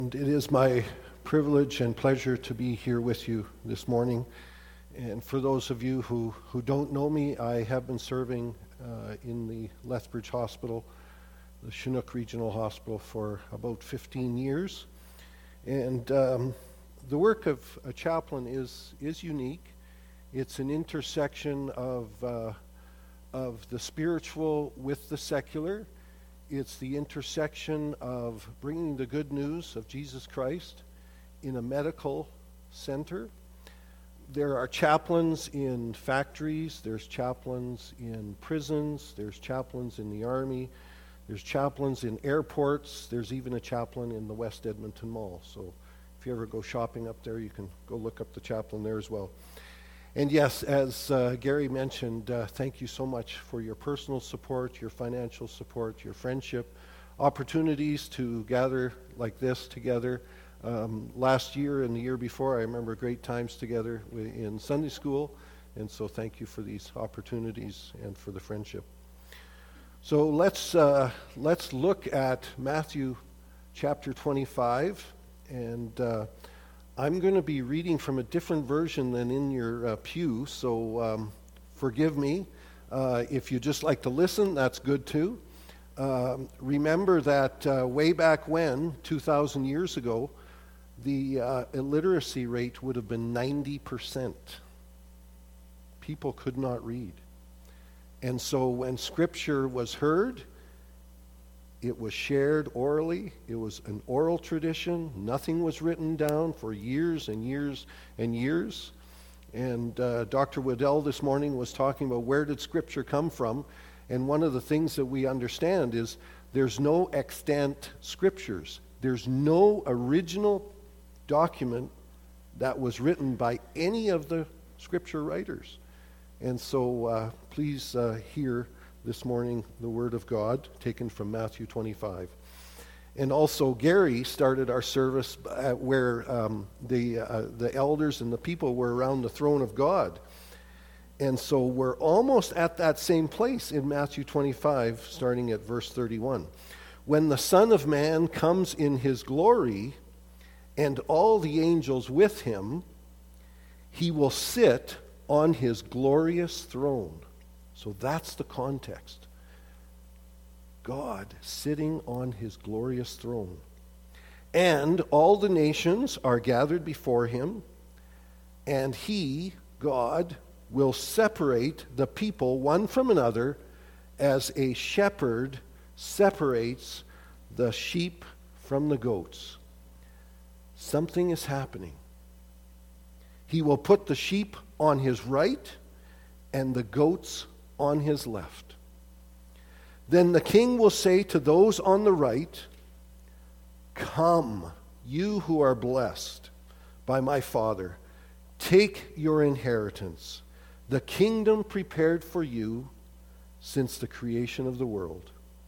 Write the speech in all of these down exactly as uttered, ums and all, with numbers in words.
And it is my privilege and pleasure to be here with you this morning. And for those of you who, who don't know me, I have been serving uh, in the Lethbridge Hospital, the Chinook Regional Hospital, for about fifteen years. And um, the work of a chaplain is, is unique. It's an intersection of, uh, of the spiritual with the secular. It's the intersection of bringing the good news of Jesus Christ in a medical center. There are chaplains in factories, there's chaplains in prisons, there's chaplains in the army, there's chaplains in airports, there's even a chaplain in the West Edmonton Mall. So if you ever go shopping up there, you can go look up the chaplain there as well. And yes, as uh, Gary mentioned, uh, thank you so much for your personal support, your financial support, your friendship, opportunities to gather like this together. Um, last year and the year before, I remember great times together in Sunday school, and so thank you for these opportunities and for the friendship. So let's uh, let's look at Matthew chapter twenty-five, and uh, I'm going to be reading from a different version than in your uh, pew, so um, forgive me. Uh, if you just like to listen, that's good too. Uh, remember that uh, way back when, two thousand years ago, the uh, illiteracy rate would have been ninety percent. People could not read. And so when Scripture was heard, it was shared orally. It was an oral tradition. Nothing was written down for years and years and years. And uh, Doctor Waddell this morning was talking about where did Scripture come from. And one of the things that we understand is there's no extant Scriptures. There's no original document that was written by any of the Scripture writers. And so uh, please uh, hear this morning the Word of God taken from Matthew twenty-five. And also Gary started our service at where um, the uh, the elders and the people were around the throne of God. And so we're almost at that same place in Matthew twenty-five, starting at verse thirty-one. When the Son of Man comes in his glory, and all the angels with him, he will sit on his glorious throne. So that's the context. God sitting on his glorious throne. And all the nations are gathered before him, and he, God, will separate the people one from another as a shepherd separates the sheep from the goats. Something is happening. He will put the sheep on his right and the goats on his left. Then the king will say to those on the right, "Come, you who are blessed by my Father, take your inheritance, the kingdom prepared for you since the creation of the world.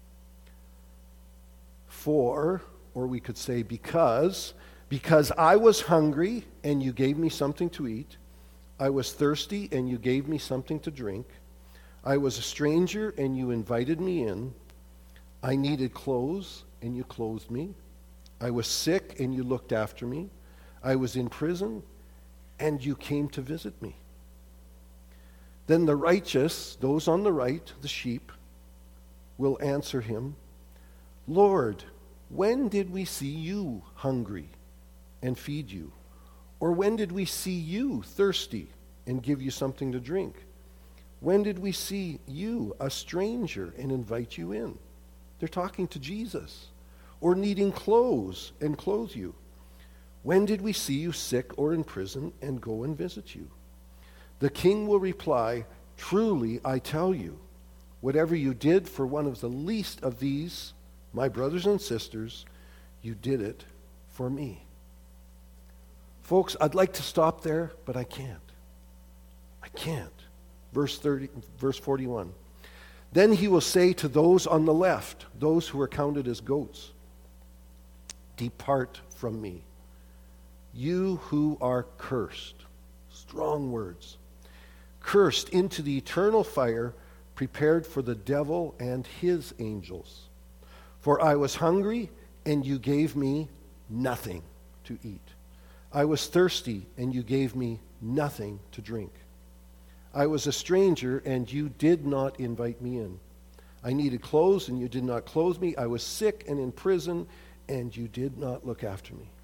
For," or we could say because, because I was hungry and you gave me something to eat. I was thirsty and you gave me something to drink. I was a stranger and you invited me in. I needed clothes and you clothed me. I was sick and you looked after me. I was in prison and you came to visit me. Then the righteous, those on the right, the sheep, will answer him, "Lord, when did we see you hungry and feed you? Or when did we see you thirsty and give you something to drink? When did we see you a stranger and invite you in?" They're talking to Jesus. "Or needing clothes and clothe you? When did we see you sick or in prison and go and visit you?" The king will reply, "Truly I tell you, whatever you did for one of the least of these, my brothers and sisters, you did it for me." Folks, I'd like to stop there, but I can't. I can't. Verse thirty, verse forty-one. Then he will say to those on the left, those who are counted as goats, "Depart from me, you who are cursed." Strong words. "Cursed into the eternal fire prepared for the devil and his angels. For I was hungry, and you gave me nothing to eat. I was thirsty, and you gave me nothing to drink. I was a stranger, and you did not invite me in. I needed clothes, and you did not clothe me. I was sick and in prison, and you did not look after me.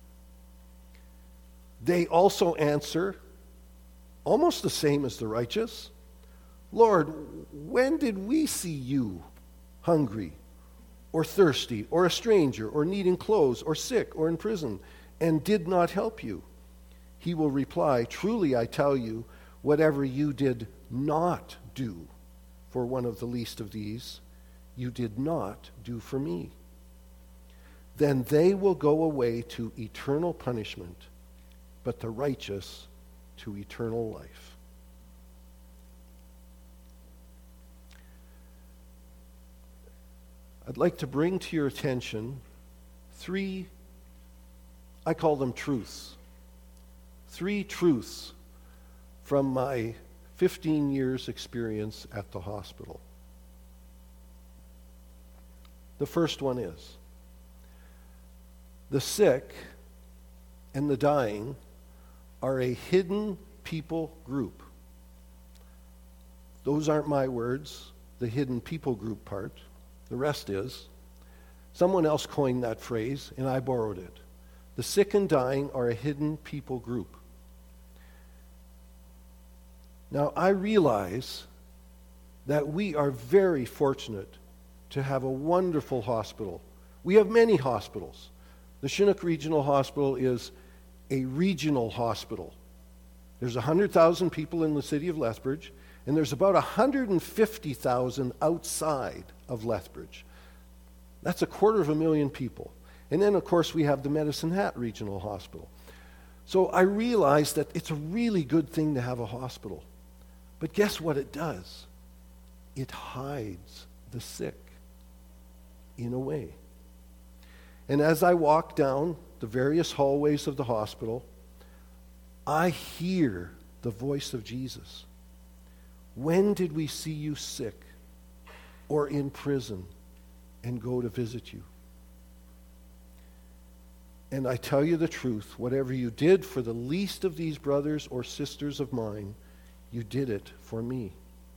They also answer, almost the same as the righteous, Lord, when did we see you hungry or thirsty or a stranger or needing clothes or sick or in prison and did not help you? He will reply, truly I tell you, whatever you did not do for one of the least of these, you did not do for me. Then they will go away to eternal punishment, but the righteous to eternal life. I'd like to bring to your attention three, I call them truths, three truths from my fifteen years experience at the hospital. The first one is, the sick and the dying are a hidden people group. Those aren't my words, the hidden people group part. The rest is. Someone else coined that phrase, and I borrowed it. The sick and dying are a hidden people group. Now, I realize that we are very fortunate to have a wonderful hospital. We have many hospitals. The Chinook Regional Hospital is a regional hospital. There's one hundred thousand people in the city of Lethbridge, and there's about one hundred fifty thousand outside of Lethbridge. That's a quarter of a million people. And then, of course, we have the Medicine Hat Regional Hospital. So I realize that it's a really good thing to have a hospital. But guess what it does? It hides the sick in a way. And as I walk down the various hallways of the hospital, I hear the voice of Jesus. When did we see you sick or in prison and go to visit you? And I tell you the truth, whatever you did for the least of these brothers or sisters of mine, you did it for me.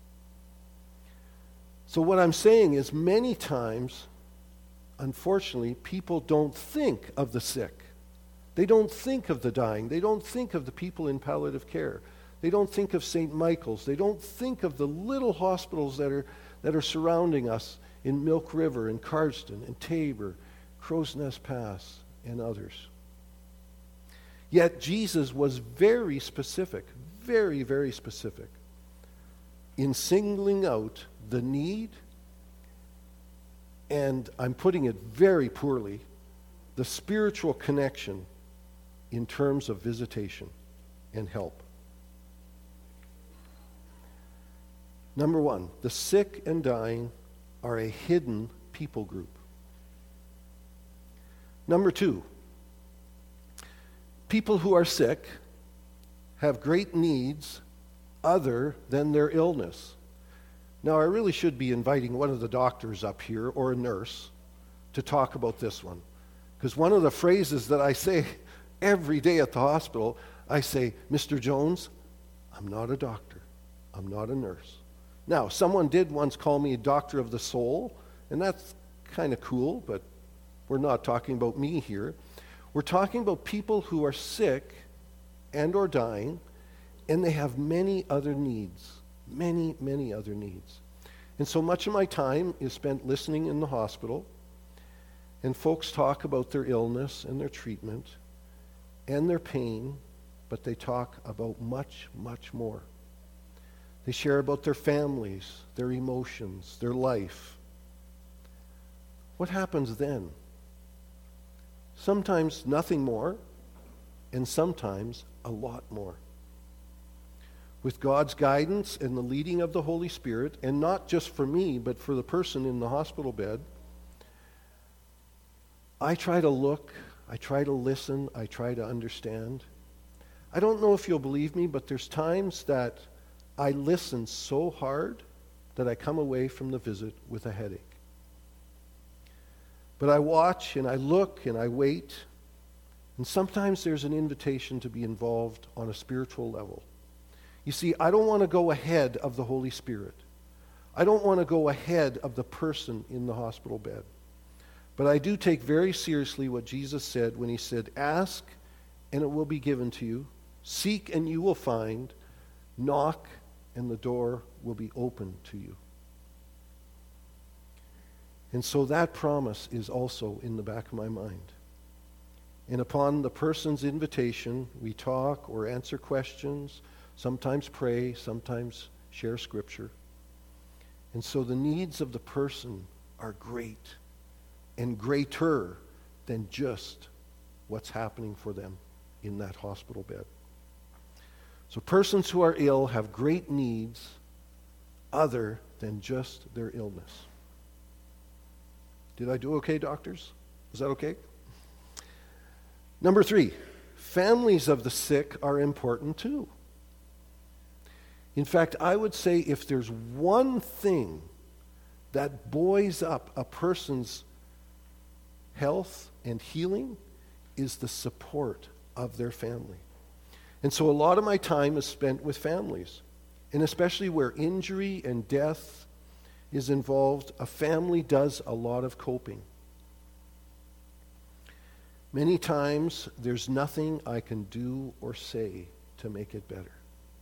So what I'm saying is many times, unfortunately, people don't think of the sick. They don't think of the dying. They don't think of the people in palliative care. They don't think of Saint Michael's. They don't think of the little hospitals that are that are surrounding us in Milk River, in Cardston, in Tabor, Crow's Nest Pass, and others. Yet Jesus was very specific, very, very specific in singling out the need, and I'm putting it very poorly, the spiritual connection in terms of visitation and help. Number one, the sick and dying are a hidden people group. Number two, people who are sick have great needs other than their illness. Now, I really should be inviting one of the doctors up here or a nurse to talk about this one. Because one of the phrases that I say every day at the hospital, I say, Mister Jones, I'm not a doctor. I'm not a nurse. Now, someone did once call me a doctor of the soul, and that's kind of cool, but we're not talking about me here. We're talking about people who are sick and or dying, and they have many other needs, many, many other needs. And so much of my time is spent listening in the hospital, and folks talk about their illness and their treatment and their pain, but they talk about much, much more. They share about their families, their emotions, their life. What happens then? Sometimes nothing more, and sometimes a lot more. With God's guidance and the leading of the Holy Spirit, and not just for me, but for the person in the hospital bed, I try to look, I try to listen, I try to understand. I don't know if you'll believe me, but there's times that I listen so hard that I come away from the visit with a headache. But I watch and I look and I wait, And sometimes there's an invitation to be involved on a spiritual level. You see, I don't want to go ahead of the Holy Spirit. I don't want to go ahead of the person in the hospital bed. But I do take very seriously what Jesus said when he said, ask and it will be given to you. Seek and you will find. Knock and the door will be open to you. And so that promise is also in the back of my mind. And upon the person's invitation, we talk or answer questions, sometimes pray, sometimes share scripture. And so the needs of the person are great and greater than just what's happening for them in that hospital bed. So persons who are ill have great needs other than just their illness. Did I do okay, doctors? Is that okay? Number three, families of the sick are important too. In fact, I would say if there's one thing that buoys up a person's health and healing, is the support of their family. And so a lot of my time is spent with families, and especially where injury and death is involved, a family does a lot of coping. Many times, there's nothing I can do or say to make it better.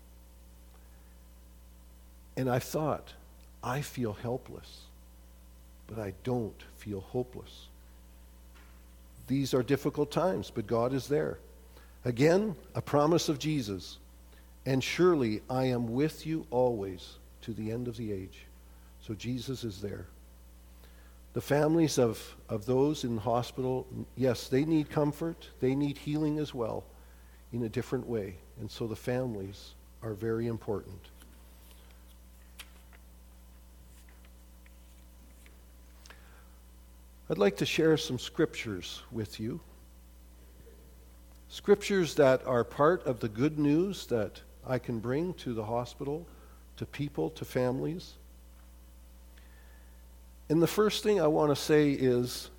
And I thought, I feel helpless, but I don't feel hopeless. These are difficult times, but God is there. Again, a promise of Jesus. And surely I am with you always to the end of the age. So Jesus is there. The families of, of those in the hospital, yes, they need comfort. They need healing as well in a different way. And so the families are very important. I'd like to share some scriptures with you. Scriptures that are part of the good news that I can bring to the hospital, to people, to families. And the first thing I want to say is,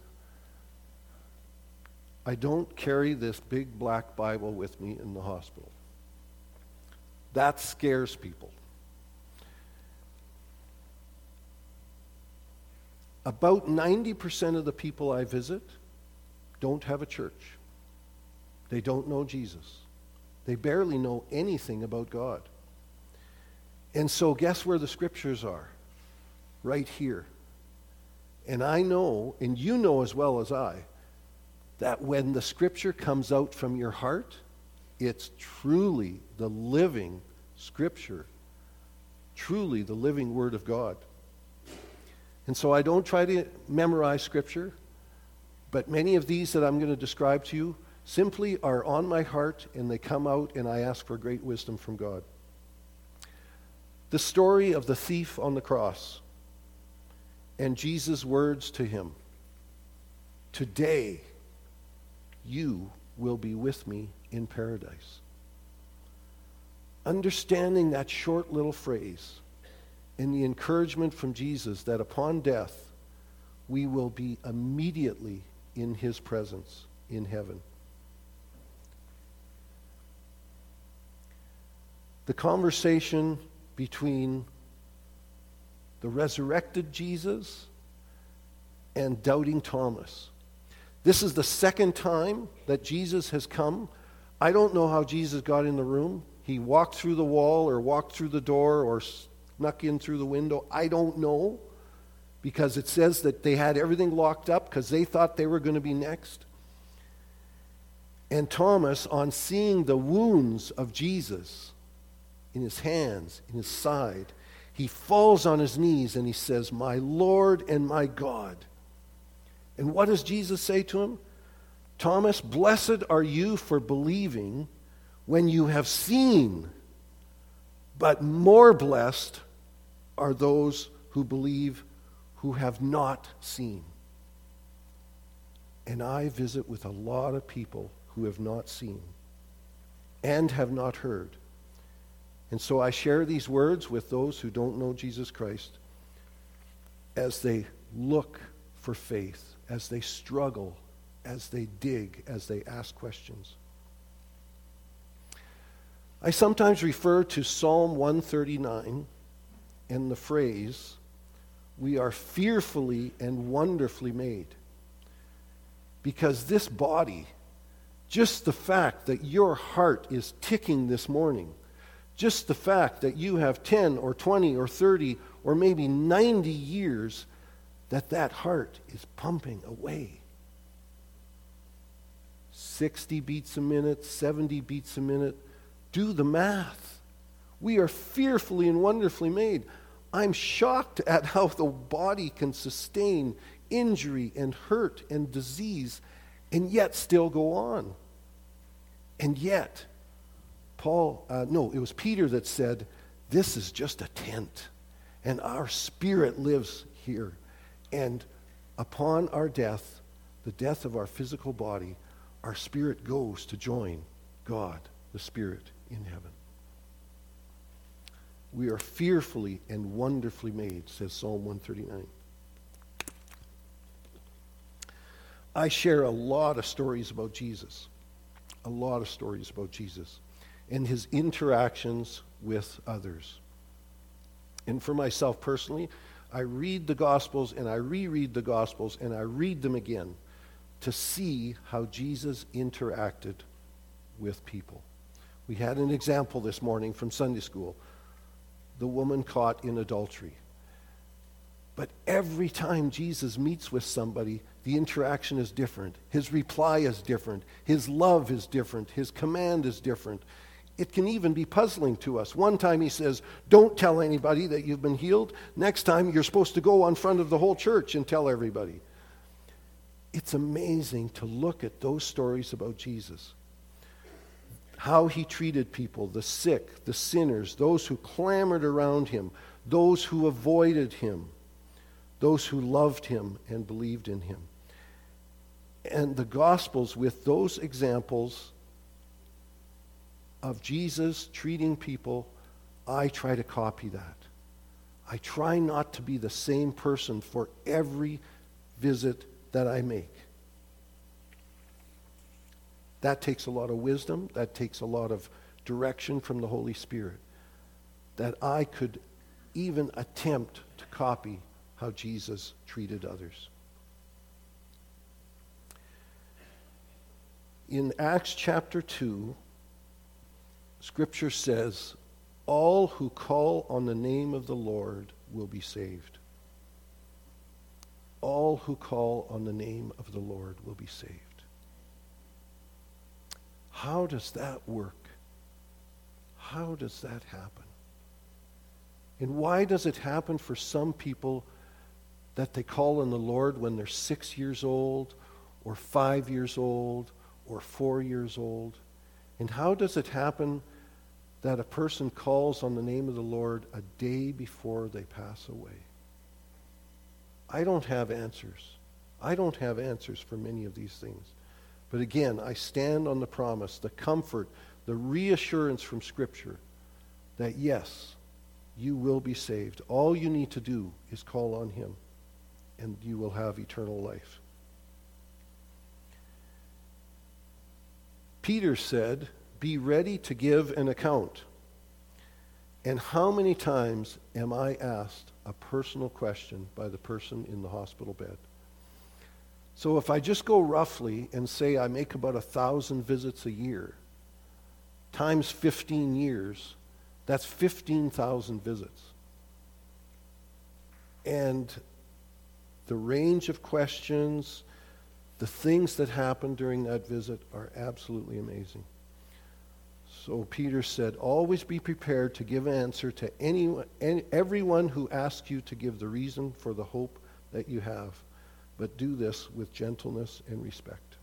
I don't carry this big black Bible with me in the hospital. That scares people. About ninety percent of the people I visit don't have a church. They don't know Jesus. They barely know anything about God. And so guess where the scriptures are? Right here. And I know, and you know as well as I, that when the scripture comes out from your heart, it's truly the living scripture, truly the living word of God. And so I don't try to memorize scripture, but many of these that I'm going to describe to you simply are on my heart, and they come out, and I ask for great wisdom from God. The story of the thief on the cross and Jesus' words to him, "Today you will be with me in paradise." Understanding that short little phrase and the encouragement from Jesus that upon death we will be immediately in his presence in heaven. The conversation between the resurrected Jesus and doubting Thomas. This is the second time that Jesus has come. I don't know how Jesus got in the room. He walked through the wall or walked through the door or snuck in through the window. I don't know, because it says that they had everything locked up because they thought they were going to be next. And Thomas, on seeing the wounds of Jesus in his hands, in his side, he falls on his knees and he says, "My Lord and my God." And what does Jesus say to him? "Thomas, blessed are you for believing when you have seen, but more blessed are those who believe who have not seen." And I visit with a lot of people who have not seen and have not heard. And so I share these words with those who don't know Jesus Christ as they look for faith, as they struggle as they dig, as they ask questions. I sometimes refer to Psalm one thirty-nine and the phrase, "We are fearfully and wonderfully made." Because this body, just the fact that your heart is ticking this morning, just the fact that you have ten or twenty or thirty or maybe ninety years, that that heart is pumping away. sixty beats a minute, seventy beats a minute. Do the math. We are fearfully and wonderfully made. I'm shocked at how the body can sustain injury and hurt and disease and yet still go on. And yet, Paul, uh, no, it was Peter that said, this is just a tent, and our spirit lives here. And upon our death, the death of our physical body, our spirit goes to join God, the Spirit, in heaven. We are fearfully and wonderfully made, says Psalm one thirty-nine. I share a lot of stories about Jesus, a lot of stories about Jesus and his interactions with others. And for myself personally, I read the Gospels and I reread the Gospels and I read them again to see how Jesus interacted with people. We had an example this morning from Sunday school, the woman caught in adultery. But every time Jesus meets with somebody, the interaction is different. His reply is different. His love is different. His command is different. It can even be puzzling to us. One time he says, don't tell anybody that you've been healed. Next time you're supposed to go in front of the whole church and tell everybody. It's amazing to look at those stories about Jesus. How he treated people, the sick, the sinners, those who clamored around him, those who avoided him, those who loved him and believed in him. And the Gospels, with those examples of Jesus treating people, I try to copy that. I try not to be the same person for every visit that I make. That takes a lot of wisdom. That takes a lot of direction from the Holy Spirit. That I could even attempt to copy how Jesus treated others. In Acts chapter two, Scripture says, all who call on the name of the Lord will be saved. All who call on the name of the Lord will be saved. How does that work? How does that happen? And why does it happen for some people that they call on the Lord when they're six years old, or five years old, or four years old? And how does it happen that a person calls on the name of the Lord a day before they pass away? I don't have answers. I don't have answers for many of these things. But again, I stand on the promise, the comfort, the reassurance from Scripture that yes, you will be saved. All you need to do is call on him, and you will have eternal life. Peter said, be ready to give an account. And how many times am I asked a personal question by the person in the hospital bed? So if I just go roughly and say I make about a thousand visits a year, times fifteen years, that's fifteen thousand visits. And the range of questions, the things that happen during that visit are absolutely amazing. So Peter said, always be prepared to give an answer to anyone, any, everyone who asks you to give the reason for the hope that you have. But do this with gentleness and respect.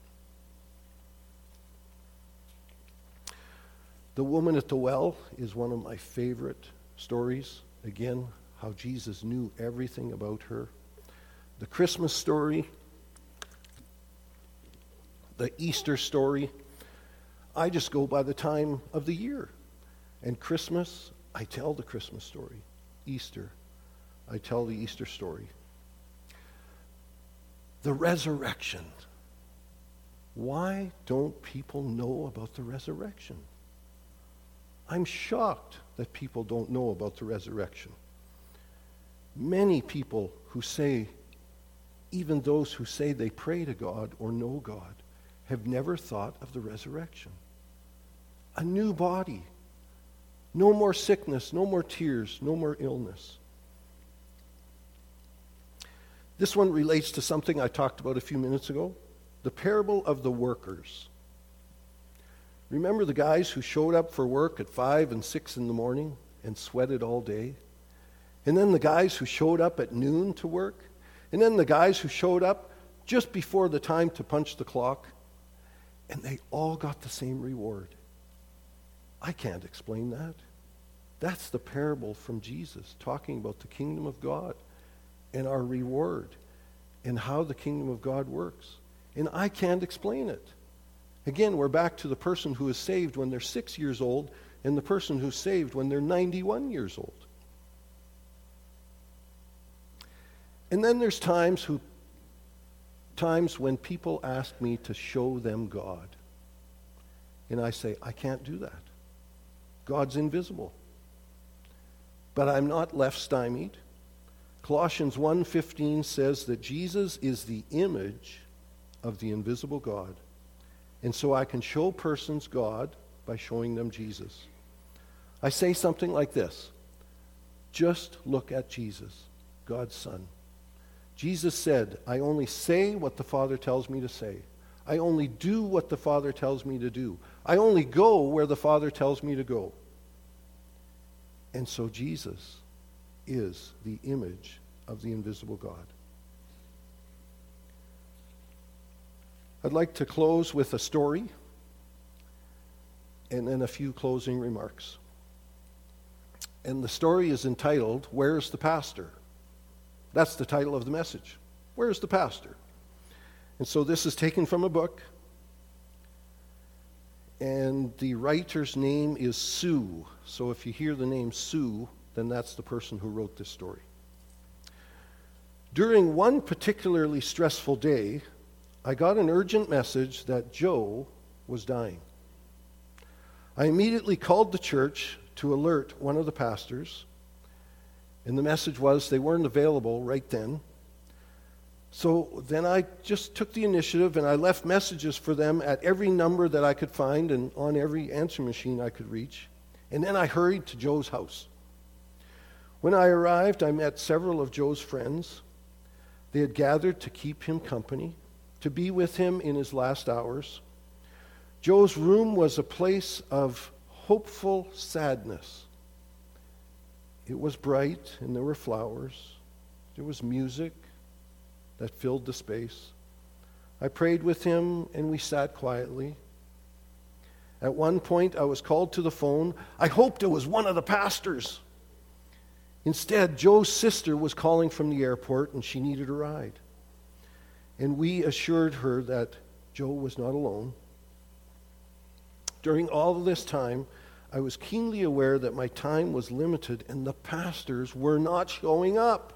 The woman at the well is one of my favorite stories. Again, how Jesus knew everything about her. The Christmas story, the Easter story, I just go by the time of the year. And Christmas, I tell the Christmas story. Easter, I tell the Easter story. The resurrection. Why don't people know about the resurrection? I'm shocked that people don't know about the resurrection. Many people who say, even those who say they pray to God or know God, have never thought of the resurrection. A new body. No more sickness, no more tears, no more illness. This one relates to something I talked about a few minutes ago, the parable of the workers. Remember the guys who showed up for work at five and six in the morning and sweated all day? And then the guys who showed up at noon to work? And then the guys who showed up just before the time to punch the clock? And they all got the same reward. I can't explain that. That's the parable from Jesus, talking about the kingdom of God and our reward and how the kingdom of God works. And I can't explain it. Again, we're back to the person who is saved when they're six years old and the person who's saved when they're ninety-one years old. And then there's times who times when people ask me to show them God. And I say, I can't do that. God's invisible. But I'm not left stymied. Colossians one fifteen says that Jesus is the image of the invisible God. And so I can show persons God by showing them Jesus. I say something like this. Just look at Jesus, God's Son. Jesus said, I only say what the Father tells me to say. I only do what the Father tells me to do. I only go where the Father tells me to go. And so Jesus is the image of the invisible God. I'd like to close with a story and then a few closing remarks. And the story is entitled, Where's the Pastor? That's the title of the message. Where's the pastor? And so this is taken from a book. And the writer's name is Sue. So if you hear the name Sue, then that's the person who wrote this story. During one particularly stressful day, I got an urgent message that Joe was dying. I immediately called the church to alert one of the pastors. And the message was they weren't available right then. So then I just took the initiative and I left messages for them at every number that I could find and on every answer machine I could reach. And then I hurried to Joe's house. When I arrived, I met several of Joe's friends. They had gathered to keep him company, to be with him in his last hours. Joe's room was a place of hopeful sadness. It was bright, and there were flowers. There was music that filled the space. I prayed with him, and we sat quietly. At one point, I was called to the phone. I hoped it was one of the pastors. Instead, Joe's sister was calling from the airport, and she needed a ride. And we assured her that Joe was not alone. During all of this time, I was keenly aware that my time was limited and the pastors were not showing up.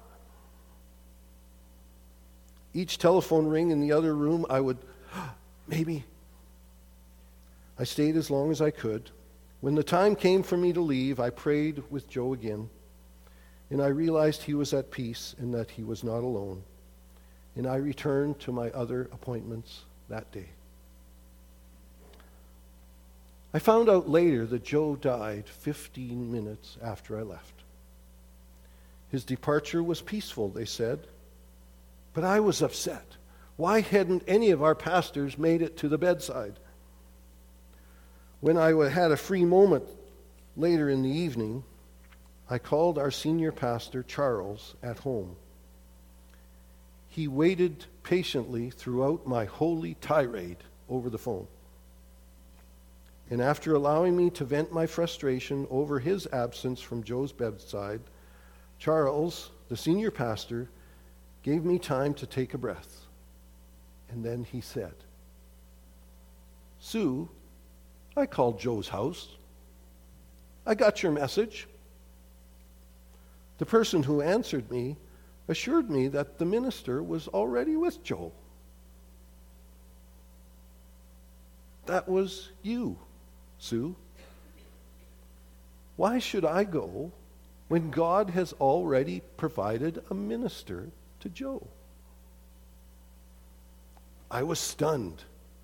Each telephone ring in the other room, I would, maybe. I stayed as long as I could. When the time came for me to leave, I prayed with Joe again. And I realized he was at peace and that he was not alone. And I returned to my other appointments that day. I found out later that Joe died fifteen minutes after I left. His departure was peaceful, they said, but I was upset. Why hadn't any of our pastors made it to the bedside? When I had a free moment later in the evening, I called our senior pastor, Charles, at home. He waited patiently throughout my holy tirade over the phone. And after allowing me to vent my frustration over his absence from Joe's bedside, Charles, the senior pastor, gave me time to take a breath. And then he said, Sue, I called Joe's house. I got your message. The person who answered me assured me that the minister was already with Joe. That was you, Sue. Why should I go when God has already provided a minister to Joe? I was stunned.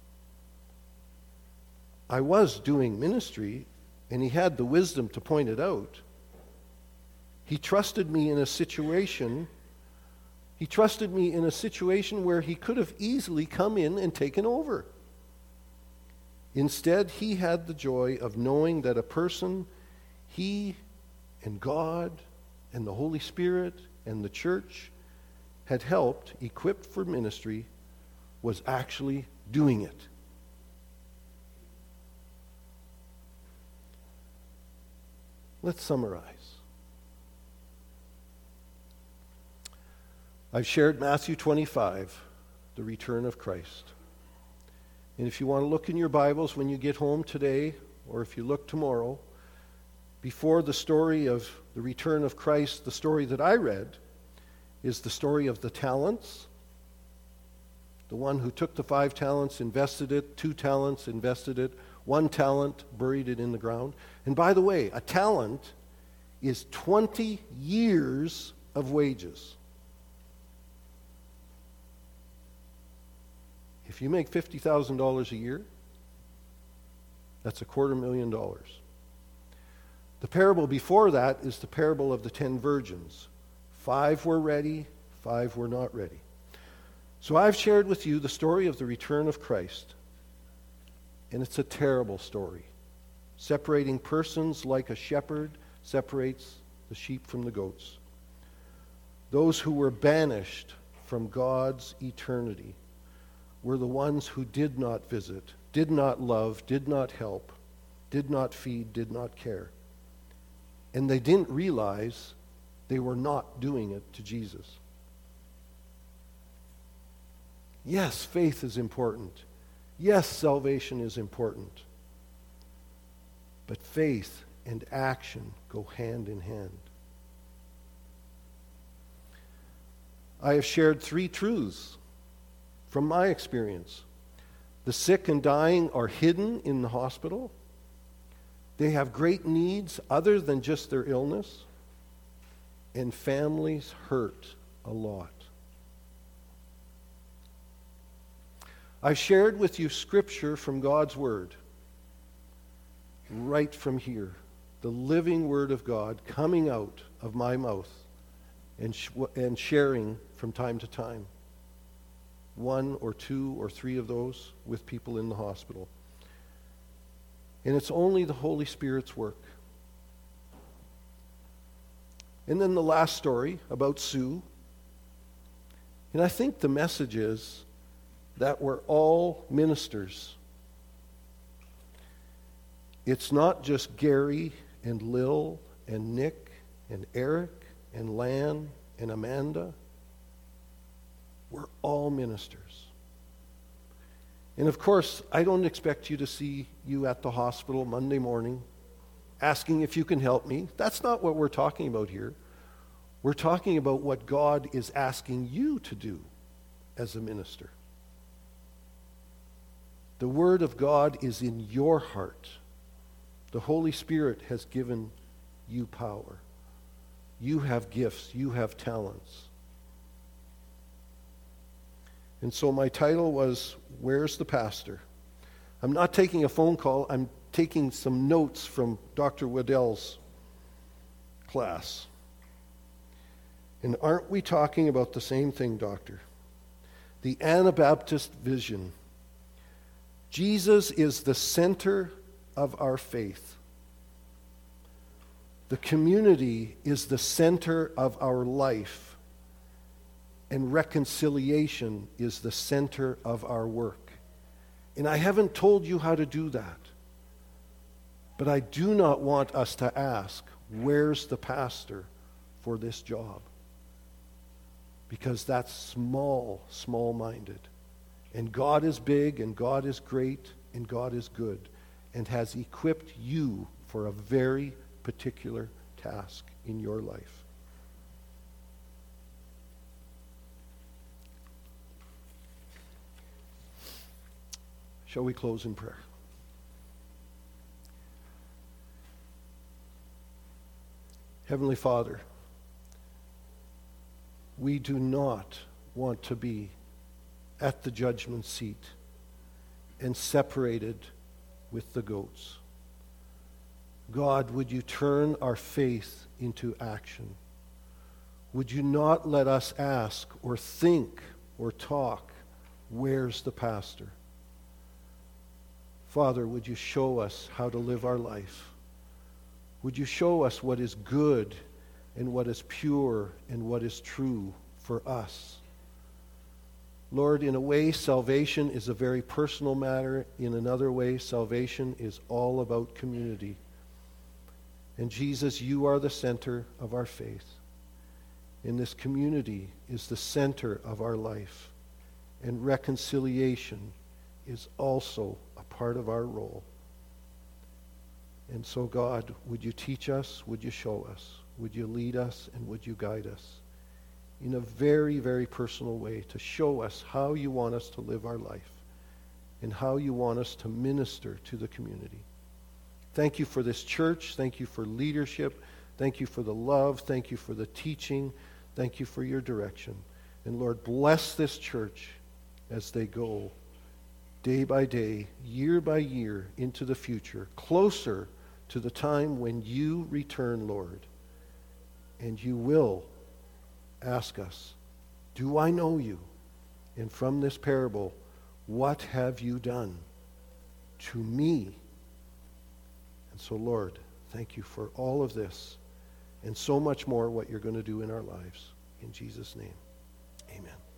I was doing ministry, and he had the wisdom to point it out. He trusted me in a situation, he trusted me in a situation where he could have easily come in and taken over. Instead, he had the joy of knowing that a person he and God and the Holy Spirit and the church had helped, equipped for ministry, was actually doing it. Let's summarize. I've shared Matthew twenty-five, the return of Christ. And if you want to look in your Bibles when you get home today, or if you look tomorrow, before the story of the return of Christ, the story that I read is the story of the talents. The one who took the five talents, invested it, two talents, invested it, one talent, buried it in the ground. And by the way, a talent is twenty years of wages. If you make fifty thousand dollars a year, that's a quarter million dollars. The parable before that is the parable of the ten virgins. Five were ready, five were not ready. So I've shared with you the story of the return of Christ. And it's a terrible story, separating persons like a shepherd separates the sheep from the goats. Those who were banished from God's eternity were the ones who did not visit, did not love, did not help, did not feed, did not care. And they didn't realize they were not doing it to Jesus. Yes, faith is important. Yes, salvation is important. But faith and action go hand in hand. I have shared three truths from my experience. The sick and dying are hidden in the hospital. They have great needs other than just their illness. And families hurt a lot. I've shared with you scripture from God's Word, right from here, the living Word of God coming out of my mouth and, sh- and sharing from time to time. One or two or three of those with people in the hospital. And it's only the Holy Spirit's work. And then the last story about Sue. And I think the message is that we're all ministers. It's not just Gary and Lil and Nick and Eric and Lan and Amanda. We're all ministers. And of course, I don't expect you to see you at the hospital Monday morning asking if you can help me. That's not what we're talking about here. We're talking about what God is asking you to do as a minister. The Word of God is in your heart. The Holy Spirit has given you power. You have gifts. You have talents. And so my title was, Where's the Pastor? I'm not taking a phone call. I'm taking some notes from Doctor Waddell's class. And aren't we talking about the same thing, Doctor? The Anabaptist vision. Jesus is the center of our faith. The community is the center of our life. And reconciliation is the center of our work. And I haven't told you how to do that. But I do not want us to ask, where's the pastor for this job? Because that's small, small-minded. And God is big, and God is great, and God is good, and has equipped you for a very particular task in your life. Shall we close in prayer? Heavenly Father, we do not want to be at the judgment seat and separated with the goats. God, would you turn our faith into action? Would you not let us ask or think or talk, where's the pastor? Father, would you show us how to live our life? Would you show us what is good and what is pure and what is true for us? Lord, in a way, salvation is a very personal matter. In another way, salvation is all about community. And Jesus, you are the center of our faith. And this community is the center of our life. And reconciliation is also a part of our role. And so, God, would you teach us? Would you show us? Would you lead us? And would you guide us in a very, very personal way to show us how you want us to live our life and how you want us to minister to the community. Thank you for this church. Thank you for leadership. Thank you for the love. Thank you for the teaching. Thank you for your direction. And Lord, bless this church as they go day by day, year by year into the future, closer to the time when you return, Lord. And you will ask us, do I know you? And from this parable, what have you done to me? And so, Lord, thank you for all of this and so much more what you're going to do in our lives. In Jesus' name, amen.